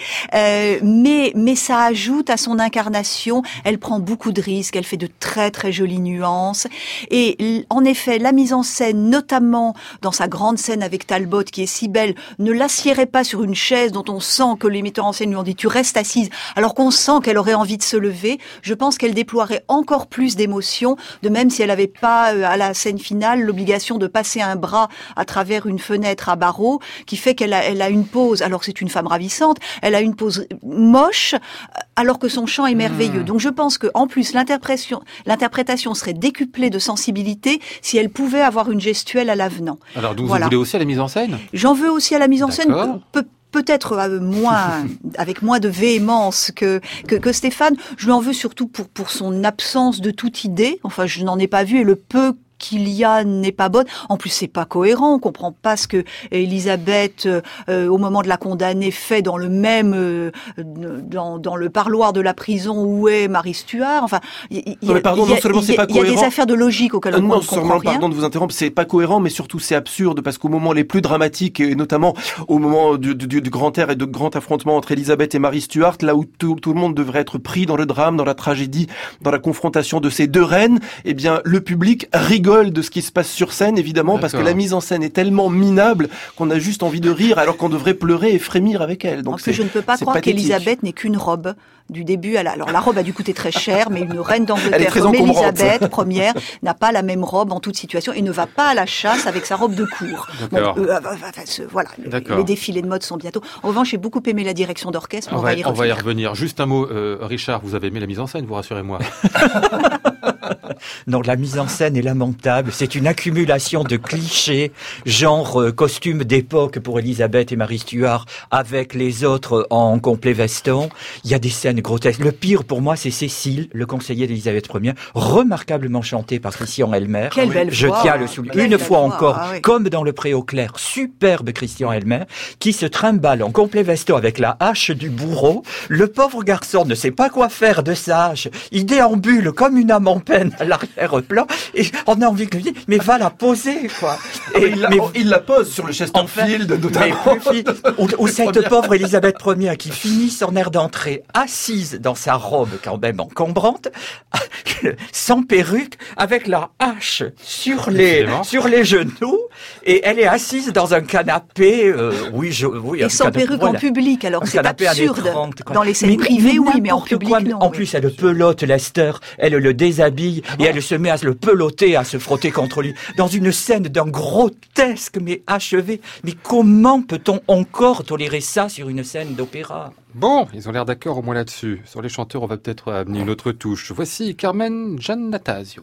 mais ça ajoute à son incarnation. Elle prend beaucoup de risques, elle fait de très très jolies nuances, et en effet la mise en scène, notamment dans sa grande scène avec Talbot qui est si belle, ne l'assiérait pas sur une chaise dont on sent que les metteurs en scène lui ont dit tu restes assise, alors qu'on sent qu'elle aurait envie de se lever. Je pense qu'elle déploierait encore plus d'émotion, de même si elle n'avait pas à la scène finale l'obligation de passer un bras à travers une fenêtre à barreaux, qui fait qu'elle a une pose, alors c'est une femme ravissante, elle a une pose moche alors que son chant est merveilleux. Donc je pense que en plus l'interprétation serait décuplée de sensibilité si elle pouvait avoir une gestuelle à l'avenant. Alors donc vous voulez aussi à la mise en scène ? J'en veux aussi à la mise en scène, peut-être avec moins de véhémence que Stéphane. Je lui en veux surtout pour son absence de toute idée. Enfin, je n'en ai pas vu, et le peu qu'il y a n'est pas bonne. En plus, c'est pas cohérent. On comprend pas ce que Elisabeth, au moment de la condamner, fait dans le même, dans le parloir de la prison où est Mary Stuart. Enfin, il y a des affaires de logique auxquelles on ne comprend rien. Pardon de vous interrompre, c'est pas cohérent, mais surtout c'est absurde, parce qu'au moment les plus dramatiques, et notamment au moment du grand air et de grand affrontement entre Elisabeth et Mary Stuart, là où tout le monde devrait être pris dans le drame, dans la tragédie, dans la confrontation de ces deux reines, eh bien, le public rigole de ce qui se passe sur scène, évidemment, parce que la mise en scène est tellement minable qu'on a juste envie de rire, alors qu'on devrait pleurer et frémir avec elle. Donc je ne peux pas croire qu'Elisabeth n'ait qu'une robe du début à la... Alors la robe a dû coûter très cher, mais une reine d'Angleterre comme Elisabeth première n'a pas la même robe en toute situation et ne va pas à la chasse avec sa robe de cour. Voilà, les défilés de mode sont bientôt. En revanche, j'ai beaucoup aimé la direction d'orchestre. On va y revenir. Juste un mot, Richard, vous avez aimé la mise en scène, vous rassurez-moi. Non, la mise en scène est lamentable. C'est une accumulation de clichés, genre costume d'époque pour Elisabeth et Marie Stuart avec les autres en complet veston. Il y a des scènes grotesques. Le pire pour moi, c'est Cécile, le conseiller d'Elisabeth Ier, remarquablement chanté par Christian Elmer. Quelle belle Je voix, tiens à le souligner. Une fois encore, comme dans Le Pré au Clair, superbe Christian Elmer, qui se trimballe en complet veston avec la hache du bourreau. Le pauvre garçon ne sait pas quoi faire de sa hache. Il déambule comme une âme en peine à l'arrière-plan et on a envie de lui dire, mais va la poser, quoi. Et il la pose sur le Chesterfield, notamment. Ou cette pauvre Elisabeth Ier qui finit son air d'entrée assise dans sa robe quand même encombrante, sans perruque, avec la hache sur les genoux, et elle est assise dans un canapé, et sans perruque en public, alors c'est absurde. 30, dans les scènes privées, oui, mais en public, non. En plus, elle pelote Lester, elle le déshabille, et elle se met à le peloter, à se frotter contre lui, dans une scène d'un grotesque, mais achevé. Mais comment peut-on encore tolérer ça sur une scène d'opéra ? Bon, ils ont l'air d'accord au moins là-dessus. Sur les chanteurs, on va peut-être amener une autre touche. Voici Carmen Giannattasio.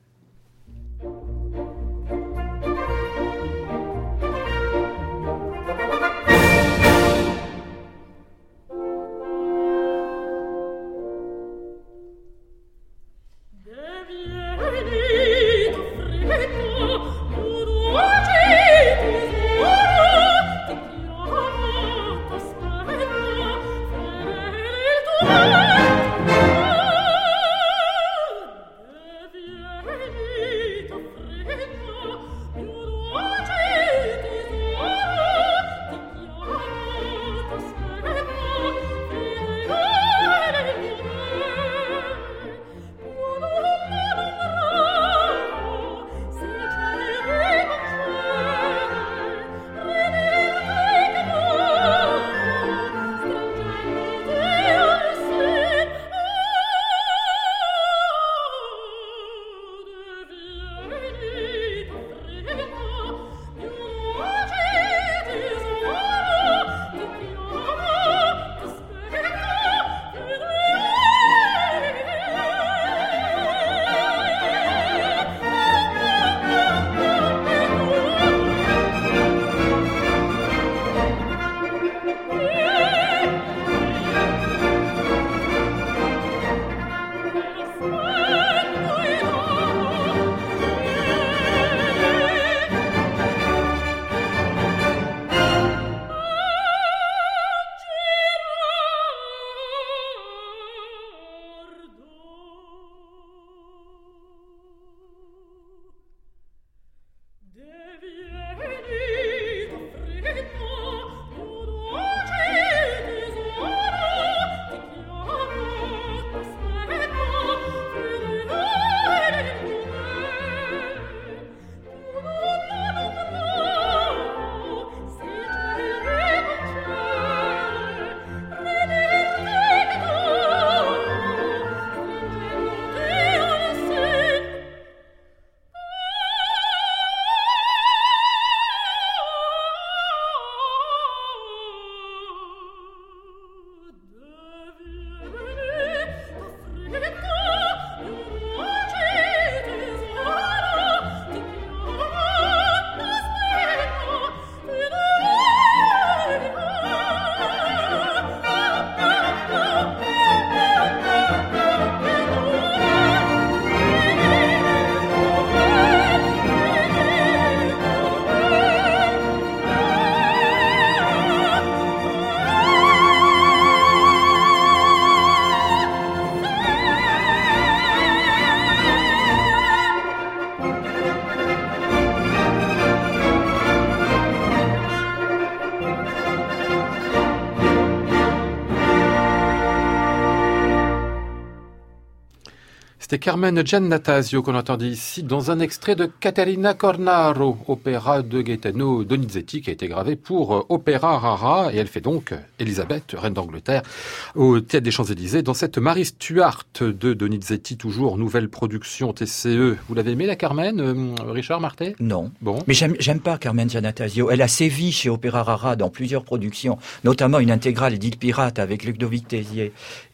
C'était Carmen Giannattasio qu'on entendait ici dans un extrait de Caterina Cornaro, opéra de Gaetano Donizetti qui a été gravé pour Opéra Rara, et elle fait donc Elisabeth, reine d'Angleterre, au Théâtre des Champs-Élysées dans cette Marie Stuart de Donizetti, toujours nouvelle production TCE. Vous l'avez aimé la Carmen, Richard Marté? Non. Bon. Mais j'aime pas Carmen Giannattasio. Elle a sévi chez Opéra Rara dans plusieurs productions, notamment une intégrale d'Île Pirate avec Ludovic Tézier.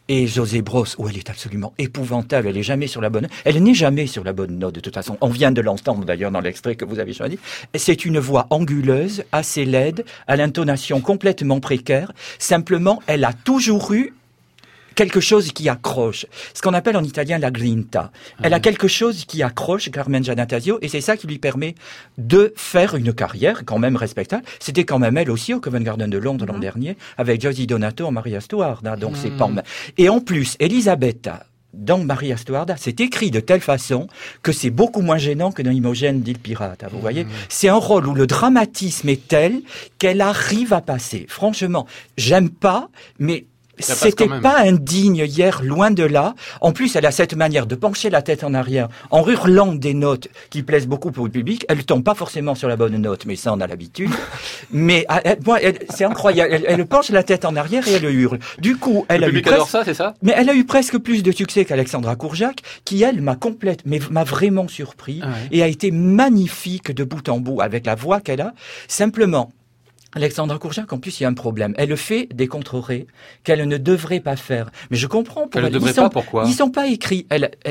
Et José Bros, elle est absolument épouvantable, elle n'est jamais sur la bonne note de toute façon. On vient de l'entendre d'ailleurs dans l'extrait que vous avez choisi. C'est une voix anguleuse, assez laide, à l'intonation complètement précaire. Simplement, elle a toujours eu quelque chose qui accroche. Ce qu'on appelle en italien la grinta. Elle a quelque chose qui accroche, Carmen Giannattasio, et c'est ça qui lui permet de faire une carrière quand même respectable. C'était quand même elle aussi au Covent Garden de Londres l'an dernier, avec Josie Donato en Maria Stuarda. Donc c'est pas... Et en plus, Elisabetta, dans Maria Stuarda, c'est écrit de telle façon que c'est beaucoup moins gênant que dans Imogen d'Il Pirata. Vous voyez, c'est un rôle où le dramatisme est tel qu'elle arrive à passer. Franchement, j'aime pas, mais c'était pas indigne hier, loin de là. En plus, elle a cette manière de pencher la tête en arrière en hurlant des notes qui plaisent beaucoup pour le public. Elle tombe pas forcément sur la bonne note, mais ça on a l'habitude. Mais c'est incroyable. Elle penche la tête en arrière et elle hurle. Du coup, elle a eu presque... ça, c'est ça. Mais elle a eu presque plus de succès qu'Alexandra Courjacq, qui elle m'a vraiment surpris et a été magnifique de bout en bout avec la voix qu'elle a. Simplement, Alexandra Courjacq, en plus, il y a un problème. Elle fait des contrerés qu'elle ne devrait pas faire. Mais je comprends pourquoi. Elle ne devrait pas, pourquoi? Ils sont pas écrits.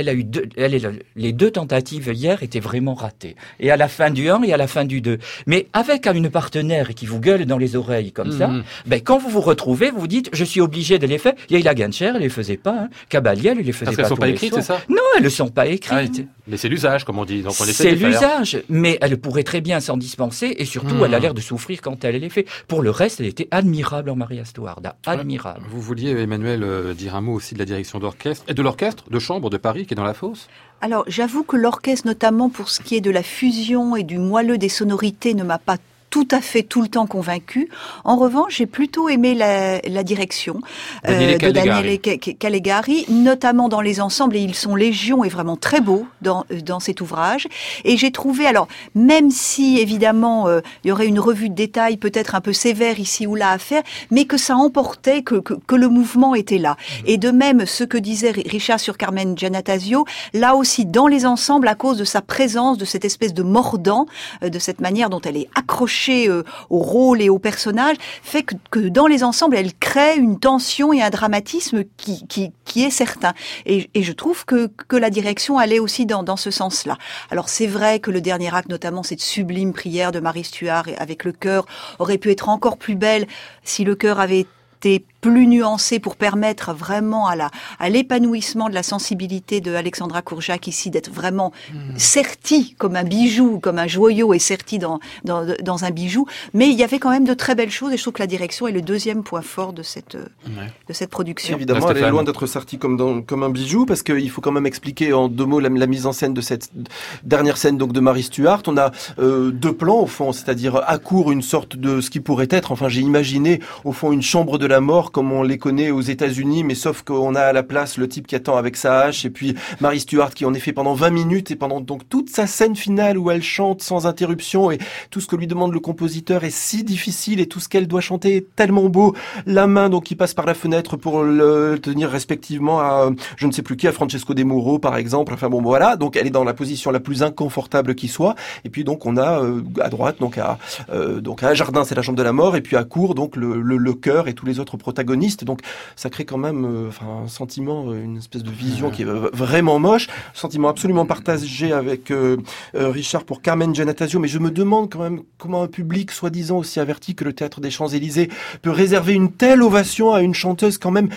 Les deux tentatives hier étaient vraiment ratées. Et à la fin du 1 et à la fin du 2. Mais avec une partenaire qui vous gueule dans les oreilles comme ça, quand vous vous retrouvez, vous vous dites, je suis obligé de les faire. Il y a Hila Genscher, elle les faisait pas, Caballé, elle les faisait pas. Parce qu'elles sont pas écrites, c'est ça? Non, elles ne sont pas écrites. Mais c'est l'usage, comme on dit. Donc on essaie c'est de faire. l'usage. Mais elle pourrait très bien s'en dispenser et surtout, elle a l'air de souffrir quand elle les fait. Pour le reste, elle était admirable en Maria Stuarda. Admirable. Vous vouliez, Emmanuel, dire un mot aussi de la direction d'orchestre et de l'orchestre de chambre de Paris qui est dans la fosse? Alors, j'avoue que l'orchestre, notamment pour ce qui est de la fusion et du moelleux des sonorités, ne m'a pas tout à fait tout le temps convaincu. En revanche, j'ai plutôt aimé la direction de Daniele Calegari, notamment dans les ensembles, et ils sont légion et vraiment très beaux dans cet ouvrage. Et j'ai trouvé, alors, même si évidemment il y aurait une revue de détail peut-être un peu sévère ici ou là à faire, mais que ça emportait, que le mouvement était là. Et de même, ce que disait Richard sur Carmen Giannattasio, là aussi dans les ensembles, à cause de sa présence, de cette espèce de mordant, de cette manière dont elle est accrochée au rôle et au personnage, fait que dans les ensembles, elle crée une tension et un dramatisme qui est certain. Et je trouve que la direction allait aussi dans ce sens-là. Alors c'est vrai que le dernier acte, notamment cette sublime prière de Marie Stuart avec le chœur, aurait pu être encore plus belle si le chœur avait été plus nuancé pour permettre vraiment à l'épanouissement de la sensibilité de Alexandra Courjacq ici, d'être vraiment sertie comme un bijou, comme un joyau est serti dans un bijou. Mais il y avait quand même de très belles choses et je trouve que la direction est le deuxième point fort de cette production. Évidemment, elle est loin d'être sertie comme un bijou parce qu'il faut quand même expliquer en deux mots la mise en scène de cette dernière scène donc de Marie Stuart. On a deux plans au fond, c'est-à-dire à court une sorte de ce qui pourrait être, enfin j'ai imaginé au fond une chambre de la mort comme on les connaît aux États-Unis, mais sauf qu'on a à la place le type qui attend avec sa hache et puis Marie Stuart qui en est fait pendant 20 minutes et pendant donc toute sa scène finale où elle chante sans interruption et tout ce que lui demande le compositeur est si difficile et tout ce qu'elle doit chanter est tellement beau. La main donc qui passe par la fenêtre pour le tenir respectivement à je ne sais plus qui, à Francesco De Muro par exemple. Enfin bon voilà, donc elle est dans la position la plus inconfortable qui soit. Et puis donc on a à droite donc à Jardin c'est la chambre de la mort et puis à court donc le chœur et tous les autres protagonistes. Donc ça crée quand même un sentiment, une espèce de vision qui est vraiment moche, sentiment absolument partagé avec Richard pour Carmen Giannattasio, mais je me demande quand même comment un public soi-disant aussi averti que le Théâtre des Champs-Élysées peut réserver une telle ovation à une chanteuse quand même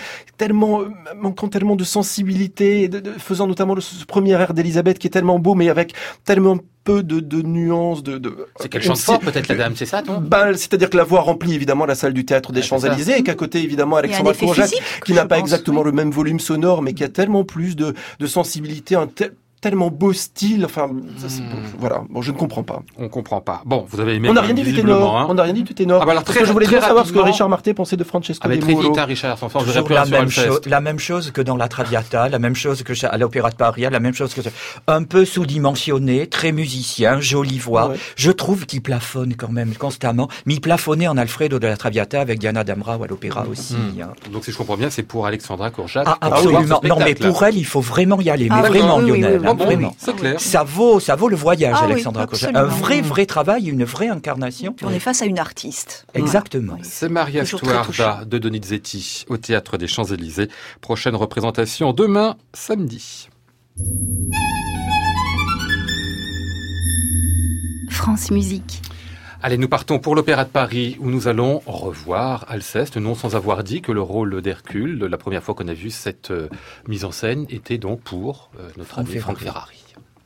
manquant tellement de sensibilité, faisant notamment ce premier air d'Elisabeth qui est tellement beau mais avec tellement peu de nuances, c'est qu'elle chante fort, peut-être la dame, c'est ça, toi? C'est-à-dire que la voix remplit évidemment la salle du Théâtre des Champs-Élysées et qu'à côté évidemment Alexandra Courjacq qui n'a pas exactement le même volume sonore mais qui a tellement plus de sensibilité, tellement beau style, enfin, voilà. Bon, je ne comprends pas. On comprend pas. Bon, vous avez aimé. On n'a rien dit du ténor. Hein. On n'a rien dit du ténor. Ah bah alors parce que je voulais bien savoir ce que Richard Marté pensait de Francesco De Muro. Très vite, hein, Richard, sans force de réputation. La même chose que dans la Traviata, la même chose que à l'Opéra de Paris, la même chose que un peu sous-dimensionné, très musicien, jolie voix. Ouais. Je trouve qu'il plafonne quand même constamment. Mais il plafonnait en Alfredo de la Traviata avec Diana Damrau à l'Opéra aussi. Hein. Donc si je comprends bien, c'est pour Alexandra Courjacq. Absolument. Non, mais pour elle, il faut vraiment y aller. Mais vraiment, Lionel. Vraiment. C'est clair. Ça vaut le voyage, Ah oui, Alexandra Kojak. absolument. Un vrai travail, une vraie incarnation. Puis on est face à une artiste. Exactement. Ouais. C'est Maria Toujours très Stuarda touchant. de Donizetti au Théâtre des Champs-Élysées. Prochaine représentation demain, samedi. France Musique. Allez, nous partons pour l'Opéra de Paris où nous allons revoir Alceste, non sans avoir dit que le rôle d'Hercule, la première fois qu'on a vu cette mise en scène, était donc pour notre ami Franck Ferrari.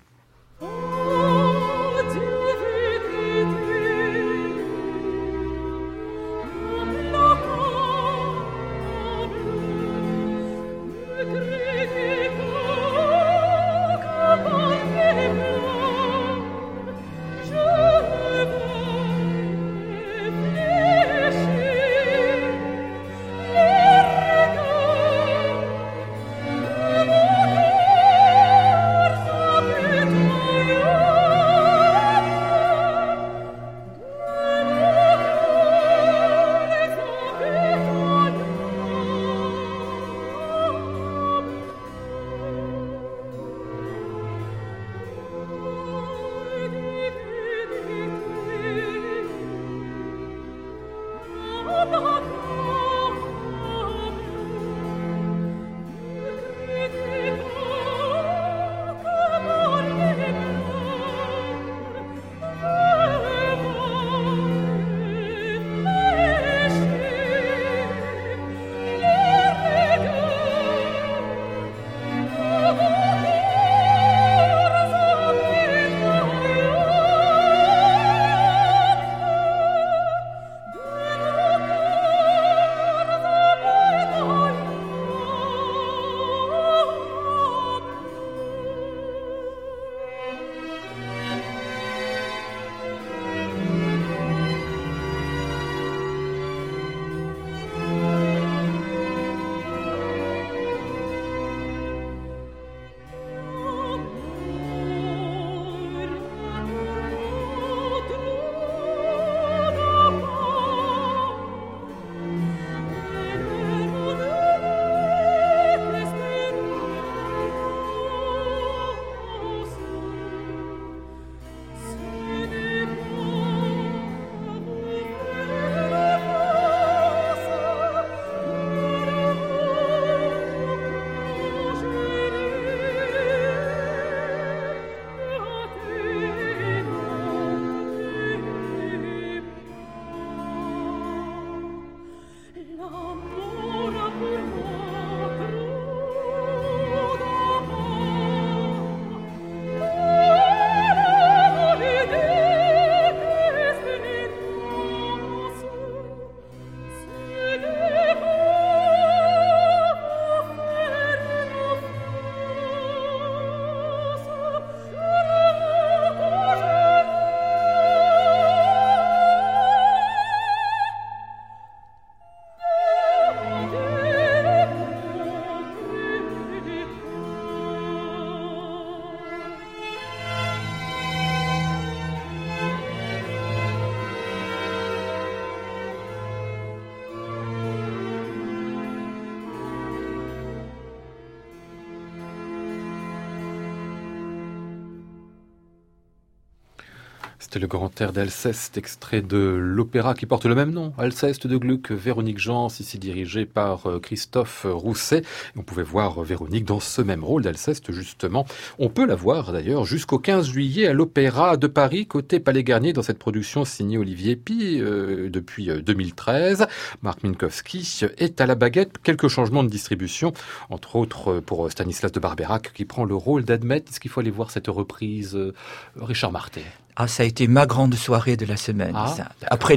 C'était le grand air d'Alceste, extrait de l'opéra qui porte le même nom, Alceste de Gluck, Véronique Jans, ici dirigé par Christophe Rousset. Et on pouvait voir Véronique dans ce même rôle d'Alceste, justement. On peut la voir d'ailleurs jusqu'au 15 juillet à l'Opéra de Paris, côté Palais Garnier, dans cette production signée Olivier Py depuis 2013. Marc Minkowski est à la baguette. Quelques changements de distribution, entre autres pour Stanislas de Barbeyrac, qui prend le rôle d'Admet. Est-ce qu'il faut aller voir cette reprise, Richard Marté? Ah, ça a été ma grande soirée de la semaine. Ah, ça. Après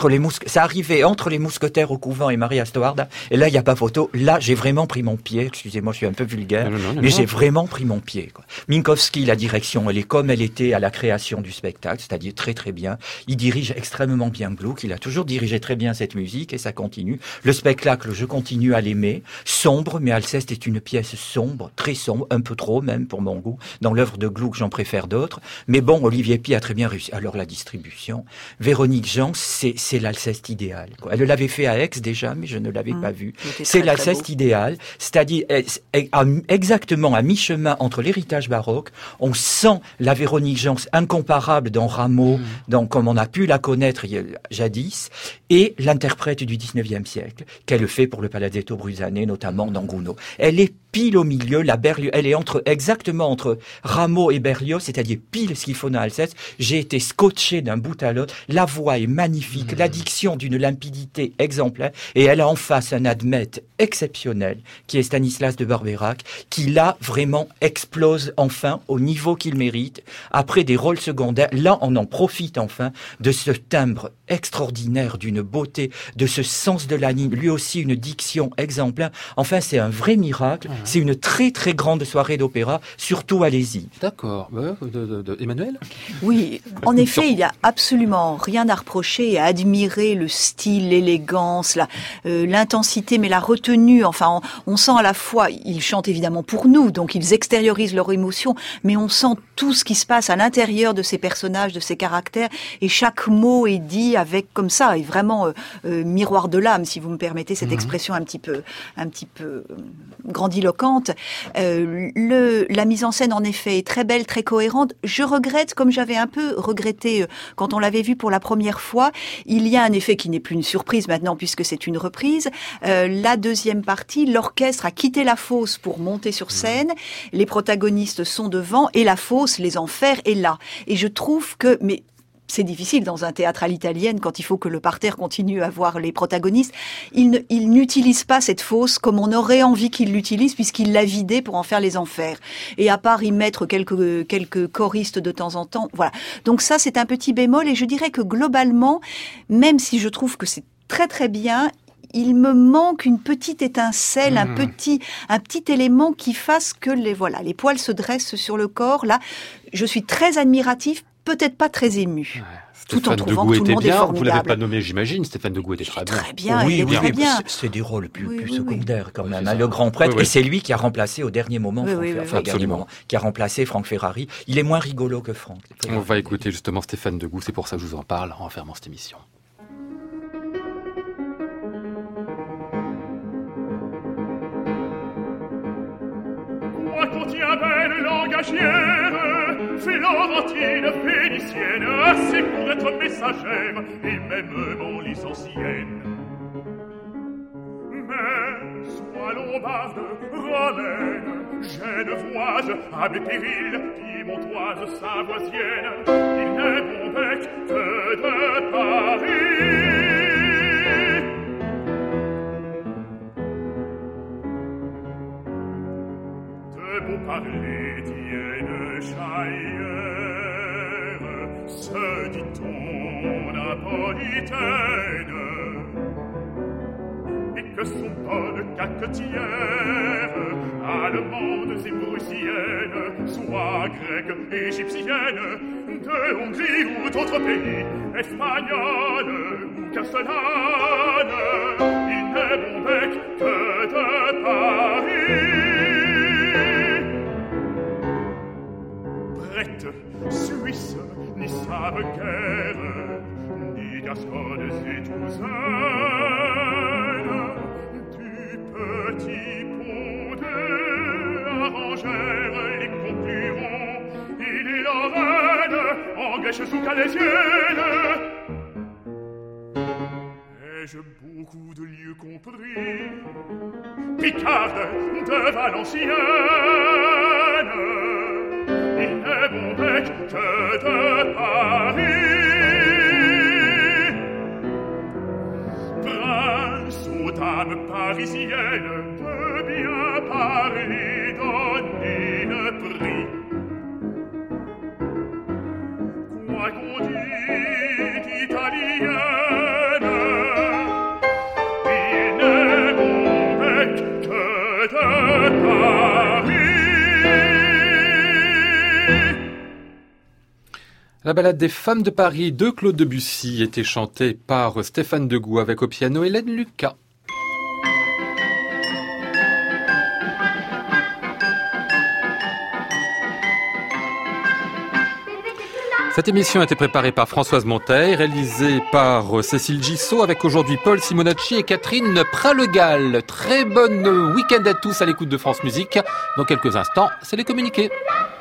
ça arrivait entre les mousquetaires au couvent et Maria Stuarda. Et là, il n'y a pas photo. Là, j'ai vraiment pris mon pied. Excusez-moi, je suis un peu vulgaire. Mais j'ai vraiment pris mon pied, quoi. Minkowski, la direction, elle est comme elle était à la création du spectacle, c'est-à-dire très très bien. Il dirige extrêmement bien Gluck. Il a toujours dirigé très bien cette musique et ça continue. Le spectacle, je continue à l'aimer. Sombre, mais Alceste est une pièce sombre, très sombre, un peu trop même pour mon goût. Dans l'œuvre de Gluck, j'en préfère d'autres. Mais bon, Olivier Py a très bien réussi. Alors la distribution, Véronique Jans, c'est l'Alceste idéal, quoi. Elle l'avait fait à Aix déjà, mais je ne l'avais pas vu. C'est l'Alceste idéal, c'est-à-dire exactement à mi-chemin entre l'héritage baroque. On sent la Véronique Jans incomparable dans Rameau, comme on a pu la connaître jadis, et l'interprète du 19e siècle, qu'elle fait pour le Palazzetto Bruzane, notamment dans Gounod. Elle est pile au milieu, elle est exactement entre Rameau et Berlioz, c'est-à-dire pile ce qu'il faut dans Alceste. J'ai été scotché d'un bout à l'autre. La voix est magnifique, la diction d'une limpidité exemplaire, et elle a en face un admète exceptionnel, qui est Stanislas de Barbeyrac, qui là, vraiment explose enfin au niveau qu'il mérite, après des rôles secondaires. Là, on en profite enfin de ce timbre extraordinaire, d'une beauté, de ce sens de la ligne, lui aussi une diction exemplaire. Enfin, c'est un vrai miracle. C'est une très très grande soirée d'opéra, surtout allez-y. D'accord. Emmanuel ? Oui, en effet, il n'y a absolument rien à reprocher et à admirer le style, l'élégance, l'intensité, mais la retenue. Enfin, on sent à la fois, ils chantent évidemment pour nous, donc ils extériorisent leur émotion, mais on sent tout ce qui se passe à l'intérieur de ces personnages, de ces caractères, et chaque mot est dit avec comme ça, et vraiment miroir de l'âme, si vous me permettez cette expression un petit peu grandiloquente. La mise en scène, en effet, est très belle, très cohérente. Je regrette, comme j'avais un peu regretté quand on l'avait vu pour la première fois, il y a un effet qui n'est plus une surprise maintenant puisque c'est une reprise. La deuxième partie, l'orchestre a quitté la fosse pour monter sur scène. Les protagonistes sont devant et la fosse, les enfers, est là. Et je trouve que... c'est difficile dans un théâtre à l'italienne quand il faut que le parterre continue à voir les protagonistes. Il n'utilise pas cette fosse comme on aurait envie qu'il l'utilise puisqu'il l'a vidée pour en faire les enfers. Et à part y mettre quelques choristes de temps en temps, voilà. Donc ça, c'est un petit bémol et je dirais que globalement, même si je trouve que c'est très très bien, il me manque une petite étincelle, un petit élément qui fasse que les poils se dressent sur le corps. Là, je suis très admiratif, peut-être pas très ému. Tout en trouvant que tout le monde est formidable. Vous l'avez pas nommé, j'imagine. Stéphane Degout était très bien. Très bien, oui, très bien. C'est des rôles plus secondaires quand même. Le grand prêtre, et c'est lui qui a remplacé au dernier moment, qui a remplacé Franck Ferrari. Il est moins rigolo que Franck. On va écouter justement Stéphane Degout. C'est pour ça que je vous en parle en fermant cette émission. Quoi contient belle langagière, florentine, vénitienne, assez pour être messagère et même mon licencienne. Mais soit lombarde, romaine, genevoise, abbé péril, piémontoise, savoisienne, il n'est bon bec que de Paris. Beau parler tienne chaillère, se dit-on napolitaine, et que sont bonnes caquetières, allemandes et prussiennes, soit grecques, égyptiennes, de Hongrie ou d'autres pays, espagnoles ou castellanes, il n'est bon bec que de Paris. Suisse, ni Save guerre, ni Gasconnes et Tousaine, du petit pont de arrangèrent les concurrents, il est Lorraine, Angèche ou Calaisienne. Ai-je beaucoup de lieux compris, Picarde de Valenciennes, il n'est bon bec que de Paris. Prince aux dames parisiennes, de bien parler, donnez le prix. Quoi qu'on dit italienne, il n'est bon bec que de Paris. La balade des femmes de Paris de Claude Debussy était chantée par Stéphane Degout avec au piano Hélène Lucas. Cette émission a été préparée par Françoise Monteil, réalisée par Cécile Gissot, avec aujourd'hui Paul Simonacci et Catherine Pralegal. Très bonne week-end à tous à l'écoute de France Musique. Dans quelques instants, c'est les communiqués.